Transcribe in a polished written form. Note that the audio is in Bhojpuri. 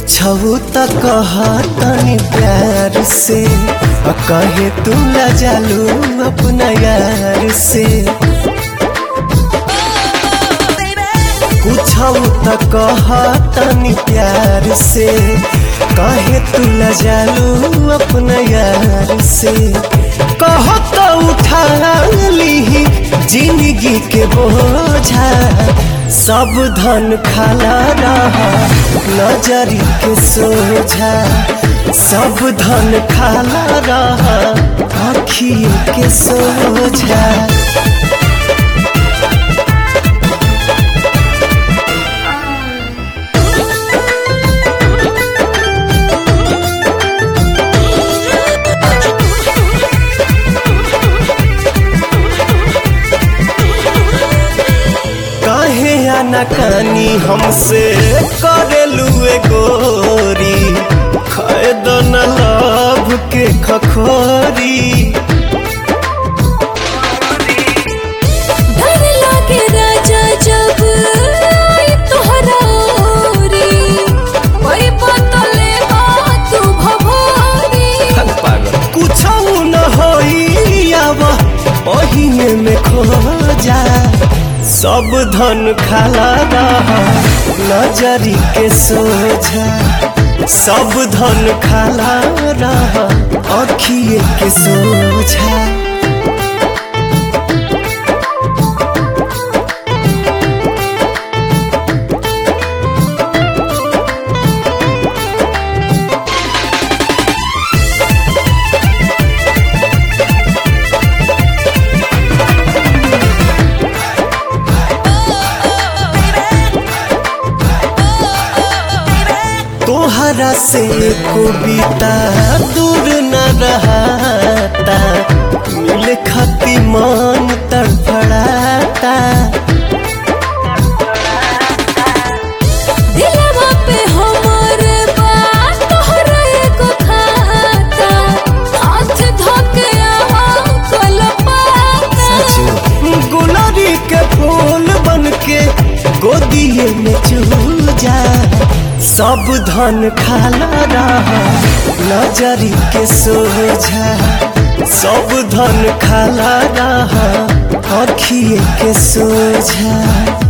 पूछू त कह तनी प्यार से कहे तू लजालू अपना यार से। पूछू त कह तनी प्यार से कहे तू लजालू अपना यार से। कहो तो उठा ली जिंदगी के बोझा सब धन खाला रहा नजरी के सोझा। सब धन खाला रहा आँखियों के सोझा। नकानी हमसे करेलू गोरी खैद न लभ के खखोरी। डर लागे राजा जब तोहरा ओरी कोई बतले तू भभोरी। कुछो न होई आवा ओहिने में खो जा। सब धन खाला रहा नजरी के सोझा। सब धन खाला रहा आँखिए के सोझा। तोहरा से कविता दूर न रहता मिल खाती मन तड़फड़ाता। दिलवा पे हमर बात तोहरा एको खाता हाथ धोके कलपाता। गुलारी के फूल बन के गोदिए में चूजा। सब धन खाला रहा नजरी के सोझा। सब धन खाला रहा आँखिए के सोझा।